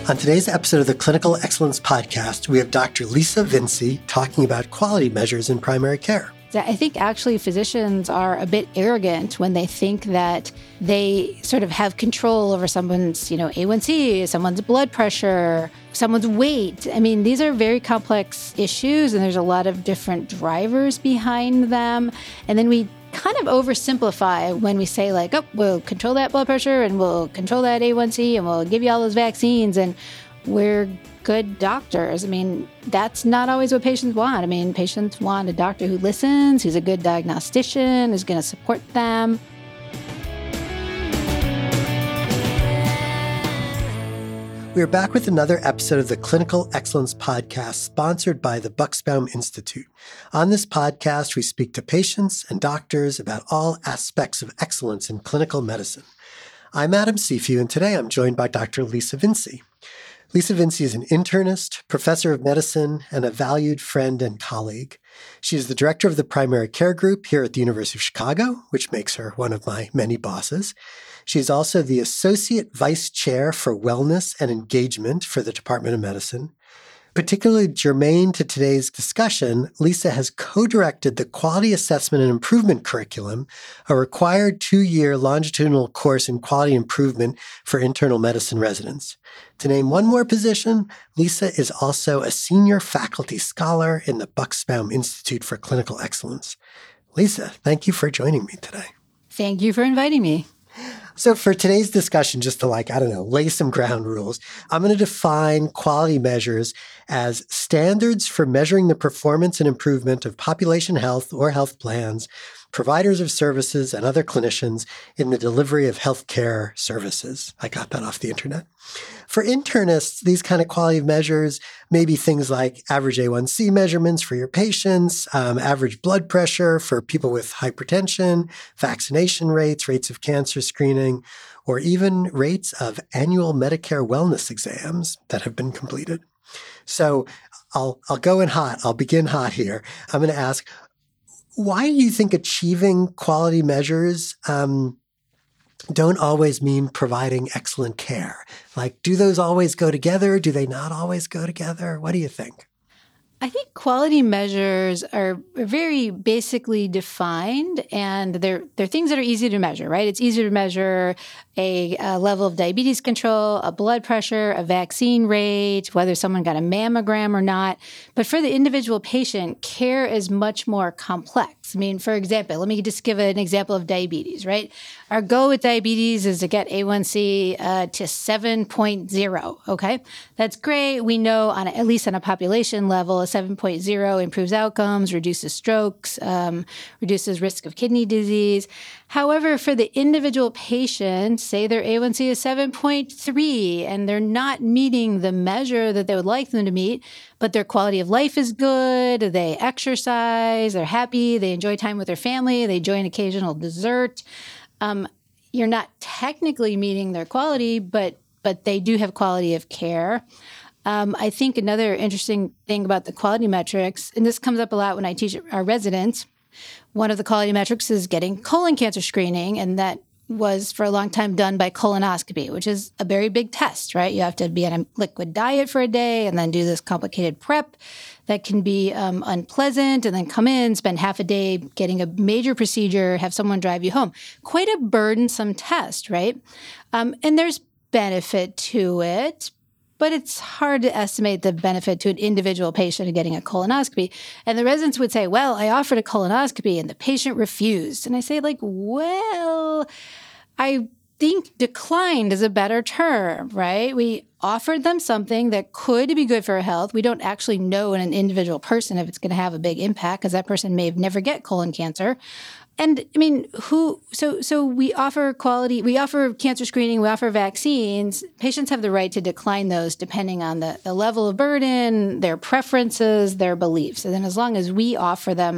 On today's episode of the Clinical Excellence Podcast, we have Dr. Lisa Vinci talking about quality measures in primary care. I think actually physicians are a bit arrogant when they think that they sort of have control over someone's, A1C, someone's blood pressure, someone's weight. I mean, these are very complex issues and there's a lot of different drivers behind them. And then we kind of oversimplify when we say we'll control that blood pressure and we'll control that A1C and we'll give you all those vaccines and we're good doctors. I mean, that's not always what patients want. I mean, patients want a doctor who listens, who's a good diagnostician, who's going to support them. We are back with another episode of the Clinical Excellence Podcast, sponsored by the Bucksbaum Institute. On this podcast, we speak to patients and doctors about all aspects of excellence in clinical medicine. I'm Adam Seafoe, and today I'm joined by Dr. Lisa Vinci. Lisa Vinci is an internist, professor of medicine, and a valued friend and colleague. She is the director of the primary care group here at the University of Chicago, which makes her one of my many bosses. She's also the Associate Vice Chair for Wellness and Engagement for the Department of Medicine. Particularly germane to today's discussion, Lisa has co-directed the Quality Assessment and Improvement Curriculum, a required 2-year longitudinal course in quality improvement for internal medicine residents. To name one more position, Lisa is also a senior faculty scholar in the Bucksbaum Institute for Clinical Excellence. Lisa, thank you for joining me today. Thank you for inviting me. So for today's discussion, just to lay some ground rules, I'm going to define quality measures as standards for measuring the performance and improvement of population health or health plans, providers of services, and other clinicians in the delivery of healthcare services. I got that off the internet. For internists, these kind of quality measures may be things like average A1C measurements for your patients, average blood pressure for people with hypertension, vaccination rates, rates of cancer screening, or even rates of annual Medicare wellness exams that have been completed. So I'll go in hot. I'll begin hot here. I'm going to ask, why do you think achieving quality measures don't always mean providing excellent care? Do those always go together? Do they not always go together? What do you think? I think quality measures are very basically defined, and they're things that are easy to measure, right? It's easy to measure a level of diabetes control, a blood pressure, a vaccine rate, whether someone got a mammogram or not. But for the individual patient, care is much more complex. I mean, for example, let me just give an example of diabetes, right? Our goal with diabetes is to get A1C to 7.0, okay? That's great. We know at least on a population level, a 7.0 improves outcomes, reduces strokes, reduces risk of kidney disease. However, for the individual patient, say their A1C is 7.3 and they're not meeting the measure that they would like them to meet, but their quality of life is good, they exercise, they're happy, they enjoy time with their family, they enjoy an occasional dessert. You're not technically meeting their quality, but they do have quality of care. I think another interesting thing about the quality metrics, and this comes up a lot when I teach our residents, one of the quality metrics is getting colon cancer screening, and that was for a long time done by colonoscopy, which is a very big test, right? You have to be on a liquid diet for a day and then do this complicated prep that can be unpleasant, and then come in, spend half a day getting a major procedure, have someone drive you home. Quite a burdensome test, right? And there's benefit to it, but it's hard to estimate the benefit to an individual patient of getting a colonoscopy. And the residents would say, well, I offered a colonoscopy and the patient refused. And I say, well, I think declined is a better term, right? We offered them something that could be good for her health. We don't actually know in an individual person if it's going to have a big impact, because that person may never get colon cancer. And I mean, so we offer quality, we offer cancer screening, we offer vaccines. Patients have the right to decline those depending on the level of burden, their preferences, their beliefs. And then as long as we offer them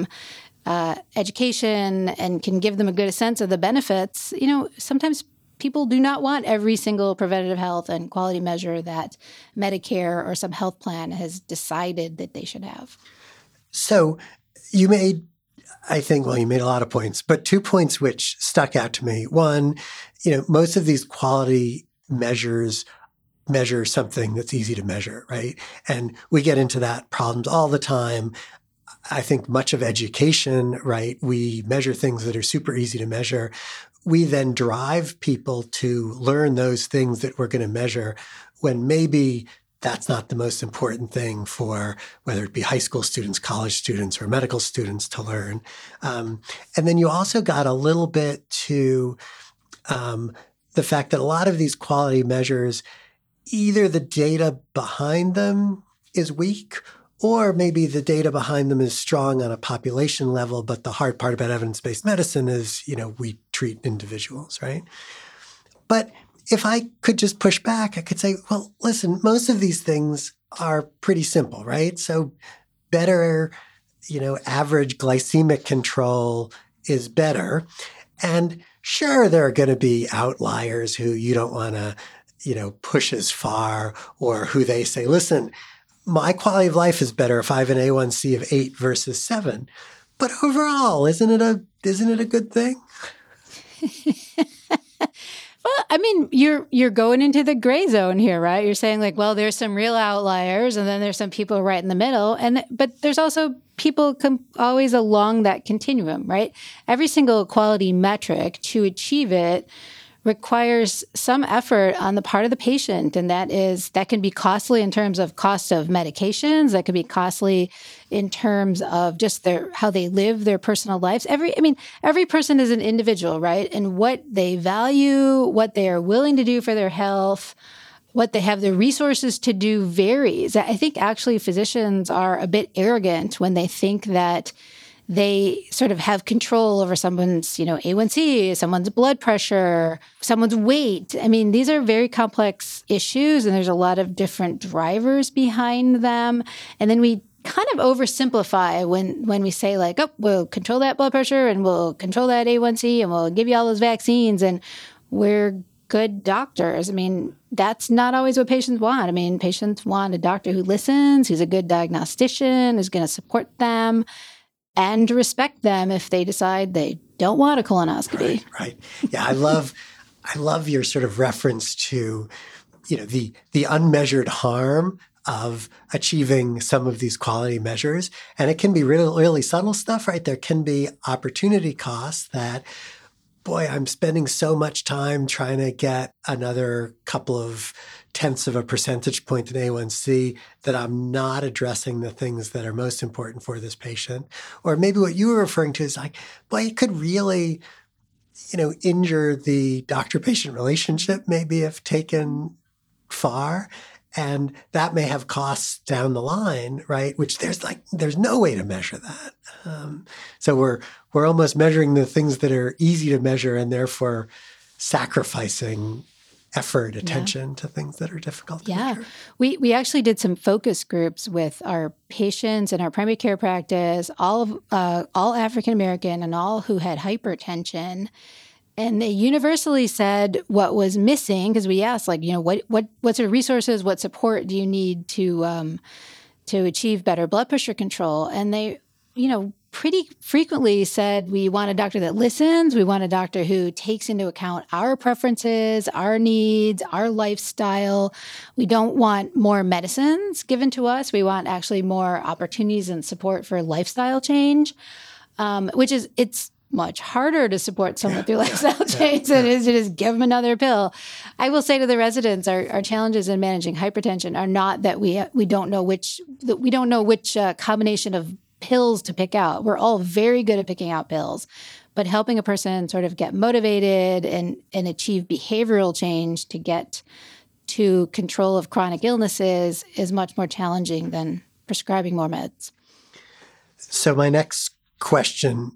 education and can give them a good sense of the benefits, sometimes people do not want every single preventative health and quality measure that Medicare or some health plan has decided that they should have. So you made you made a lot of points, but 2 points which stuck out to me. One, most of these quality measures measure something that's easy to measure, right? And we get into that problems all the time. I think much of education, right? We measure things that are super easy to measure. We then drive people to learn those things that we're going to measure when maybe that's not the most important thing for whether it be high school students, college students, or medical students to learn. And then you also got a little bit to the fact that a lot of these quality measures, either the data behind them is weak, or maybe the data behind them is strong on a population level, but the hard part about evidence-based medicine is, we treat individuals, right? But if I could just push back, I could say, well, listen, most of these things are pretty simple, right? So better, average glycemic control is better. And sure, there are going to be outliers who you don't want to, push as far, or who they say, listen, my quality of life is better if I have an A1C of 8 versus 7. But overall, isn't it a good thing? Well, I mean, you're going into the gray zone here, right? You're saying like, well, there's some real outliers, and then there's some people right in the middle, but there's also people always along that continuum, right? Every single quality metric, to achieve it, requires some effort on the part of the patient. And that can be costly in terms of cost of medications. That can be costly in terms of just how they live their personal lives. Every person is an individual, right? And what they value, what they are willing to do for their health, what they have the resources to do varies. I think actually physicians are a bit arrogant when they think that they sort of have control over someone's, A1C, someone's blood pressure, someone's weight. I mean, these are very complex issues, and there's a lot of different drivers behind them. And then we kind of oversimplify when we say like, oh, we'll control that blood pressure and we'll control that A1C and we'll give you all those vaccines and we're good doctors. I mean, that's not always what patients want. I mean, patients want a doctor who listens, who's a good diagnostician, who's going to support them and respect them if they decide they don't want a colonoscopy. Right. Yeah, I love your sort of reference to, the unmeasured harm of achieving some of these quality measures. And it can be really, really subtle stuff, right? There can be opportunity costs that, boy, I'm spending so much time trying to get another couple of tenths of a percentage point in A1C that I'm not addressing the things that are most important for this patient. Or maybe what you were referring to is like, boy, it could really, injure the doctor-patient relationship maybe if taken far. And that may have costs down the line, right? Which there's no way to measure that. So we're almost measuring the things that are easy to measure and therefore sacrificing effort, attention to things that are difficult to measure. We actually did some focus groups with our patients in our primary care practice, all African American and all who had hypertension. And they universally said what was missing, because we asked, like, what sort of resources, what support do you need to achieve better blood pressure control? And they, pretty frequently said, we want a doctor that listens. We want a doctor who takes into account our preferences, our needs, our lifestyle. We don't want more medicines given to us. We want actually more opportunities and support for lifestyle change, it's much harder to support someone through lifestyle change than it is to just give them another pill. I will say to the residents, our challenges in managing hypertension are not that we don't know which combination of pills to pick out. We're all very good at picking out pills, but helping a person sort of get motivated and achieve behavioral change to get to control of chronic illnesses is much more challenging than prescribing more meds. So my next question,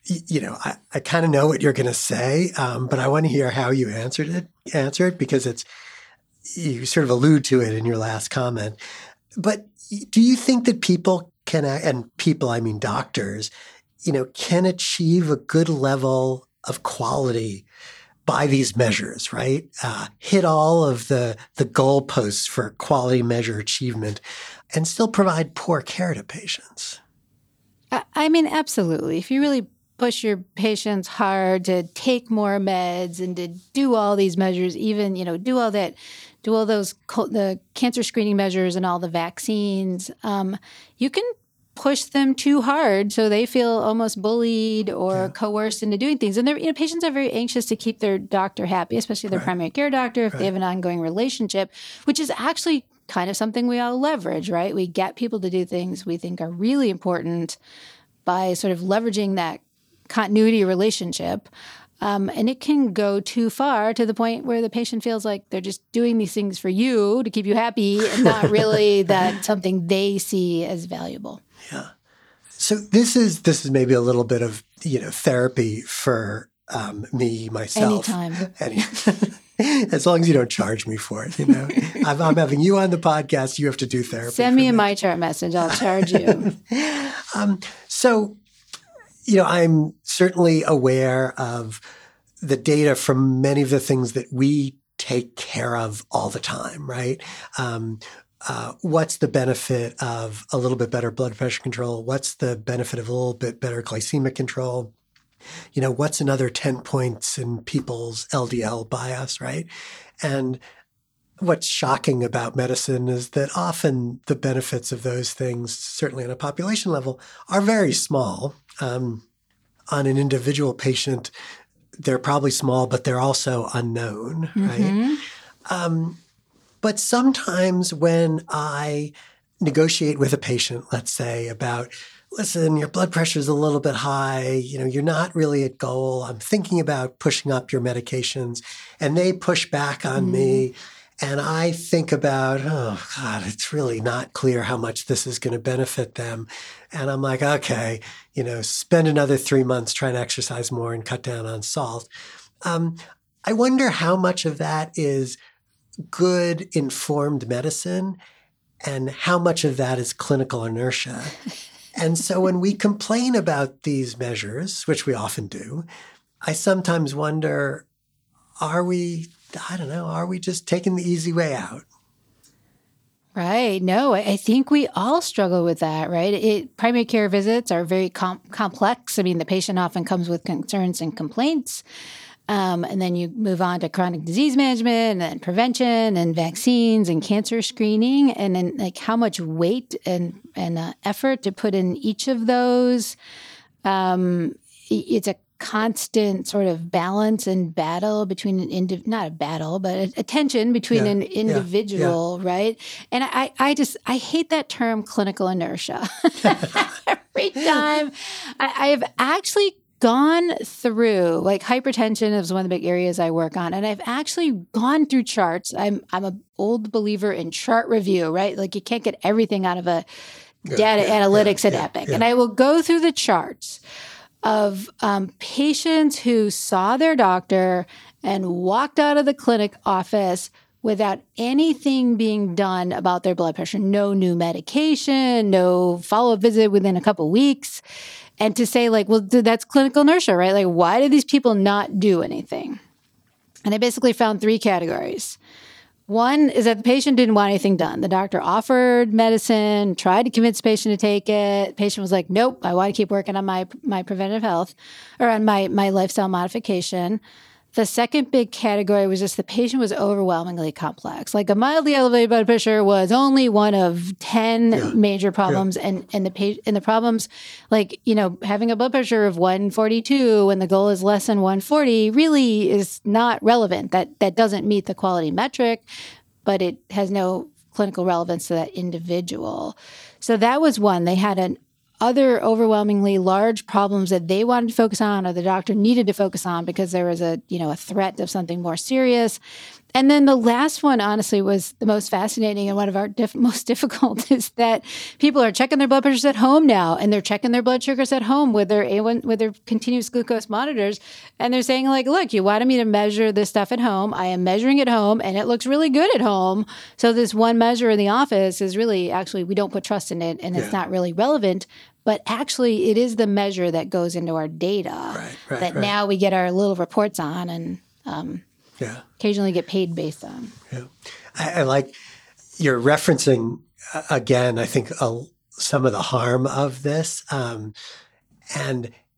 I kind of know what you're going to say, but I want to hear how you answer it because you sort of allude to it in your last comment. But do you think that people can, and people, I mean doctors, can achieve a good level of quality by these measures, right? Hit all of the goalposts for quality measure achievement and still provide poor care to patients? I mean, absolutely. If you really push your patients hard to take more meds and to do all these measures, even, do all those the cancer screening measures and all the vaccines, you can push them too hard so they feel almost bullied or coerced into doing things. And patients are very anxious to keep their doctor happy, especially their primary care doctor, if they have an ongoing relationship, which is actually kind of something we all leverage, right? We get people to do things we think are really important by sort of leveraging that continuity relationship. And it can go too far to the point where the patient feels like they're just doing these things for you to keep you happy and not really that something they see as valuable. Yeah. So this is maybe a little bit of, therapy for me, myself. Anytime. As long as you don't charge me for it, I'm having you on the podcast. You have to do therapy. Send me a MyChart message. I'll charge you. So, I'm certainly aware of the data from many of the things that we take care of all the time, right? What's the benefit of a little bit better blood pressure control? What's the benefit of a little bit better glycemic control? What's another 10 points in people's LDL bias, right? And what's shocking about medicine is that often the benefits of those things, certainly on a population level, are very small. On an individual patient, they're probably small, but they're also unknown, right? But sometimes when I negotiate with a patient, let's say, about, listen, your blood pressure is a little bit high, you're not really at goal, I'm thinking about pushing up your medications, and they push back on me, and I think about, oh, God, it's really not clear how much this is going to benefit them. And I'm like, okay, spend another 3 months trying to exercise more and cut down on salt. I wonder how much of that is good informed medicine and how much of that is clinical inertia. And so when we complain about these measures, which we often do, I sometimes wonder, are we just taking the easy way out? Right. No, I think we all struggle with that, right? Primary care visits are very complex. I mean, the patient often comes with concerns and complaints. And then you move on to chronic disease management and then prevention and vaccines and cancer screening. And then how much weight and effort to put in each of those. It's a constant sort of balance and battle between not a battle, but a tension between an individual, right? And I hate that term clinical inertia. Every time I have actually gone through, hypertension is one of the big areas I work on, and I've actually gone through charts. I'm an old believer in chart review, right? You can't get everything out of a data analytics at Epic. And I will go through the charts of patients who saw their doctor and walked out of the clinic office without anything being done about their blood pressure, no new medication, no follow-up visit within a couple weeks. And to say well, that's clinical inertia, right? Why do these people not do anything? And I basically found 3 categories. One is that the patient didn't want anything done. The doctor offered medicine, tried to convince the patient to take it. The patient was like, nope, I want to keep working on my preventative health or on my lifestyle modification. The second big category was just the patient was overwhelmingly complex. A mildly elevated blood pressure was only one of 10 major problems. And the problems, having a blood pressure of 142 when the goal is less than 140 really is not relevant. That doesn't meet the quality metric, but it has no clinical relevance to that individual. So that was one. They had other overwhelmingly large problems that they wanted to focus on or the doctor needed to focus on because there was a threat of something more serious. And then the last one, honestly, was the most fascinating and one of our most difficult is that people are checking their blood pressures at home now, and they're checking their blood sugars at home with their with their continuous glucose monitors. And they're saying look, you wanted me to measure this stuff at home. I am measuring at home and it looks really good at home. So this one measure in the office is really, actually, we don't put trust in it and it's not really relevant. But actually, it is the measure that goes into our data now we get our little reports on and occasionally get paid based on. Yeah. I like you're referencing, again, I think some of the harm of this. And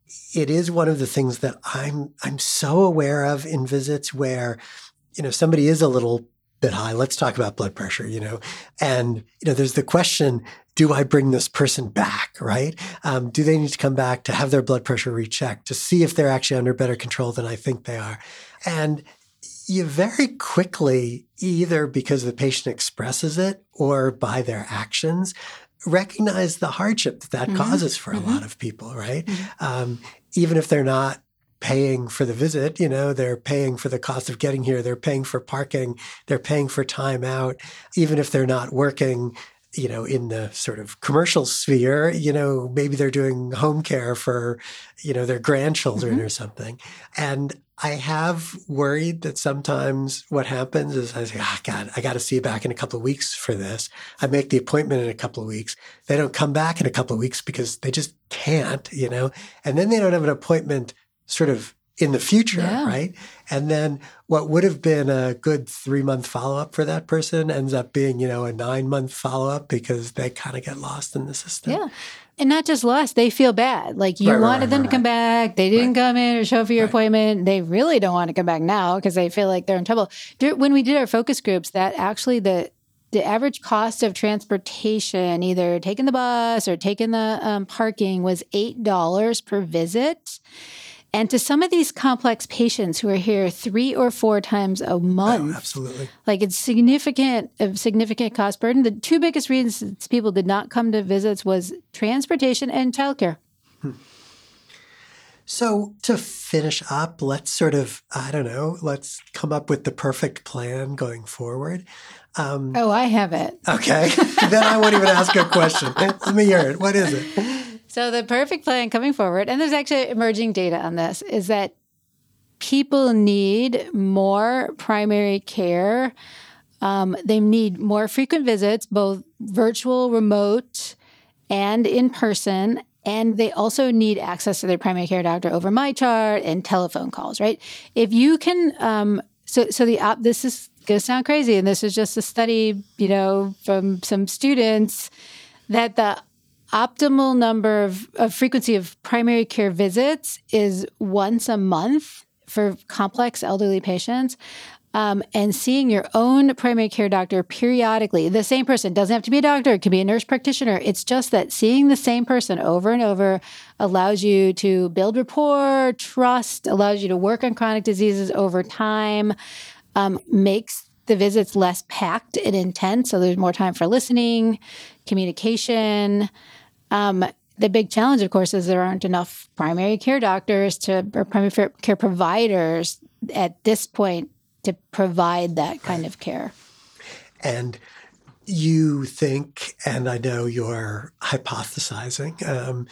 it is one of the things that I'm so aware of in visits where, somebody is a little bit high. Let's talk about blood pressure, and, there's the question, do I bring this person back, right? Do they need to come back to have their blood pressure rechecked to see if they're actually under better control than I think they are? And you very quickly, either because the patient expresses it or by their actions, recognize the hardship that causes for a lot of people, right? Even if they're not paying for the visit, they're paying for the cost of getting here, they're paying for parking, they're paying for time out. Even if they're not working, in the sort of commercial sphere, maybe they're doing home care for, their grandchildren or something. And I have worried that sometimes what happens is I say, God, I got to see you back in a couple of weeks for this. I make the appointment in a couple of weeks. They don't come back in a couple of weeks because they just can't, and then they don't have an appointment sort of in the future, right? And then what would have been a good 3-month follow-up for that person ends up being, a 9-month follow-up because they kind of get lost in the system. Yeah. And not just lost, they feel bad. Like you wanted them to come back. They didn't come in or show up for your appointment. They really don't want to come back now because they feel like they're in trouble. When we did our focus groups, that actually the average cost of transportation, either taking the bus or taking the parking, was $8 per visit. And to some of these complex patients who are here 3 or 4 times a month, absolutely, like it's a significant cost burden. The 2 biggest reasons people did not come to visits was transportation and childcare. So to finish up, let's sort of, let's come up with the perfect plan going forward. I have it. Okay. Then I won't even ask a question. Let me hear it. What is it? So the perfect plan coming forward, and there's actually emerging data on this, is that people need more primary care. They need more frequent visits, both virtual, remote, and in person. And they also need access to their primary care doctor over MyChart and telephone calls, right? If you can, this is going to sound crazy, and this is just a study, from some students, that the optimal number of frequency of primary care visits is once a month for complex elderly patients. And seeing your own primary care doctor periodically, the same person, doesn't have to be a doctor, it can be a nurse practitioner. It's just that seeing the same person over and over allows you to build rapport, trust, allows you to work on chronic diseases over time, makes the visits less packed and intense. So there's more time for listening, communication. The big challenge, of course, is there aren't enough primary care doctors or primary care providers at this point to provide that kind of care. And you think, and I know you're hypothesizing,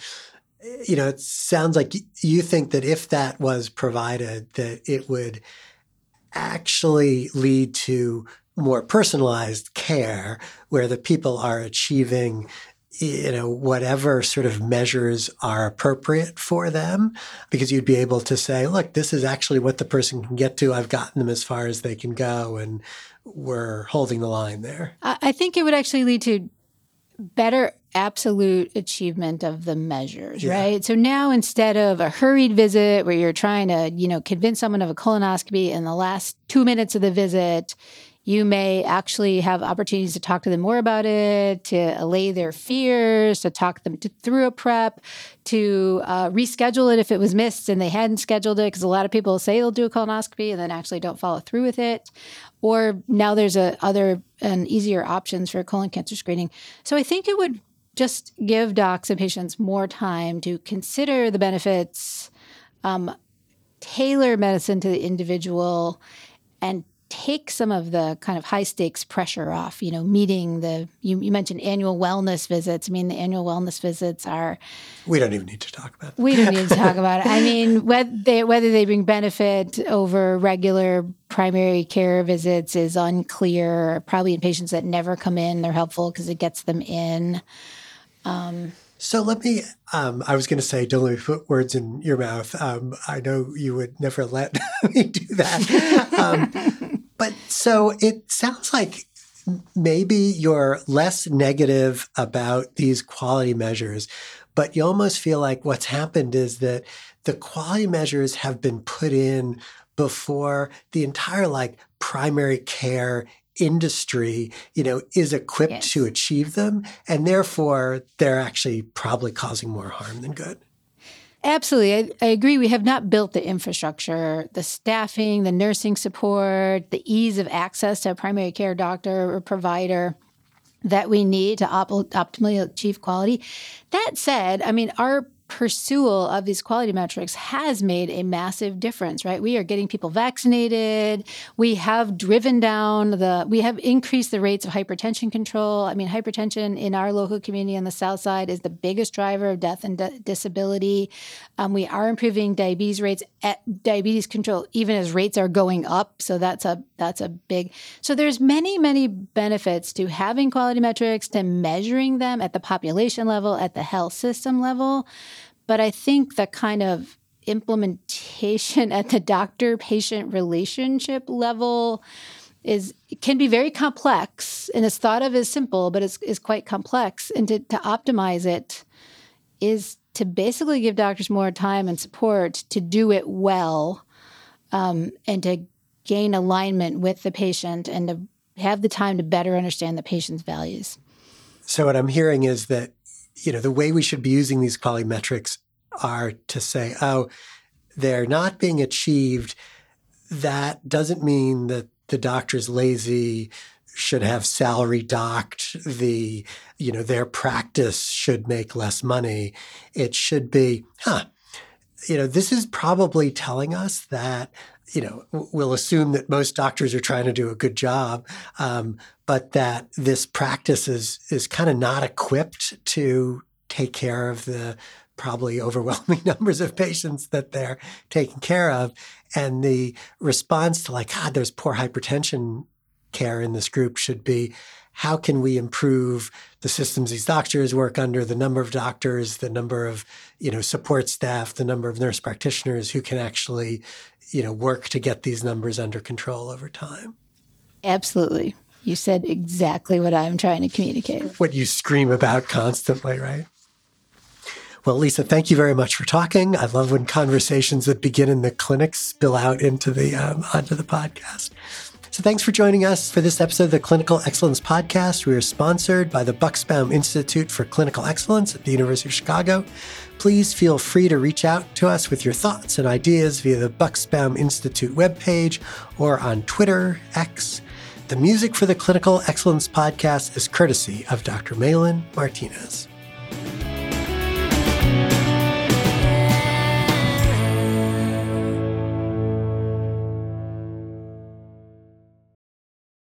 it sounds like you think that if that was provided, that it would actually lead to more personalized care where the people are achieving whatever sort of measures are appropriate for them, because you'd be able to say, look, this is actually what the person can get to. I've gotten them as far as they can go, and we're holding the line there. I think it would actually lead to better absolute achievement of the measures, right? So now instead of a hurried visit where you're trying to, convince someone of a colonoscopy in the last 2 minutes of the visit, you may actually have opportunities to talk to them more about it, to allay their fears, to talk them through a prep, to reschedule it if it was missed and they hadn't scheduled it, because a lot of people say they'll do a colonoscopy and then actually don't follow through with it. Or now there's other and easier options for colon cancer screening. So I think it would just give docs and patients more time to consider the benefits, tailor medicine to the individual, and take some of the kind of high stakes pressure off, meeting you mentioned annual wellness visits. I mean, the annual wellness visits are... We don't even need to talk about that. We don't need to talk about it. I mean, whether they bring benefit over regular primary care visits is unclear. Probably in patients that never come in, they're helpful because it gets them in. So let me, I was going to say, don't let me put words in your mouth. I know you would never let me do that. But so it sounds like maybe you're less negative about these quality measures, but you almost feel like what's happened is that the quality measures have been put in before the entire primary care industry, is equipped to achieve them. And therefore, they're actually probably causing more harm than good. Absolutely. I agree. We have not built the infrastructure, the staffing, the nursing support, the ease of access to a primary care doctor or provider that we need to optimally achieve quality. That said, our pursuit of these quality metrics has made a massive difference, right? We are getting people vaccinated. We have we have increased the rates of hypertension control. Hypertension in our local community on the South Side is the biggest driver of death and disability. We are improving diabetes control, even as rates are going up. So that's a big, so there's many, many benefits to having quality metrics, to measuring them at the population level, at the health system level. But I think the kind of implementation at the doctor-patient relationship level can be very complex, and it's thought of as simple, but is quite complex. And to optimize it is to basically give doctors more time and support to do it well, and to gain alignment with the patient and to have the time to better understand the patient's values. So what I'm hearing is that the way we should be using these quality metrics are to say, they're not being achieved. That doesn't mean that the doctor's lazy, should have salary docked, their practice should make less money. It should be, this is probably telling us that, we'll assume that most doctors are trying to do a good job, but that this practice is kind of not equipped to take care of the probably overwhelming numbers of patients that they're taking care of. And the response to there's poor hypertension care in this group should be, how can we improve the systems these doctors work under, the number of doctors, the number of, support staff, the number of nurse practitioners who can actually, work to get these numbers under control over time. Absolutely. You said exactly what I'm trying to communicate. What you scream about constantly, right? Well, Lisa, thank you very much for talking. I love when conversations that begin in the clinic spill out into onto the podcast. So thanks for joining us for this episode of the Clinical Excellence Podcast. We are sponsored by the Bucksbaum Institute for Clinical Excellence at the University of Chicago. Please feel free to reach out to us with your thoughts and ideas via the Bucksbaum Institute webpage or on Twitter, X. The music for the Clinical Excellence Podcast is courtesy of Dr. Malin Martinez.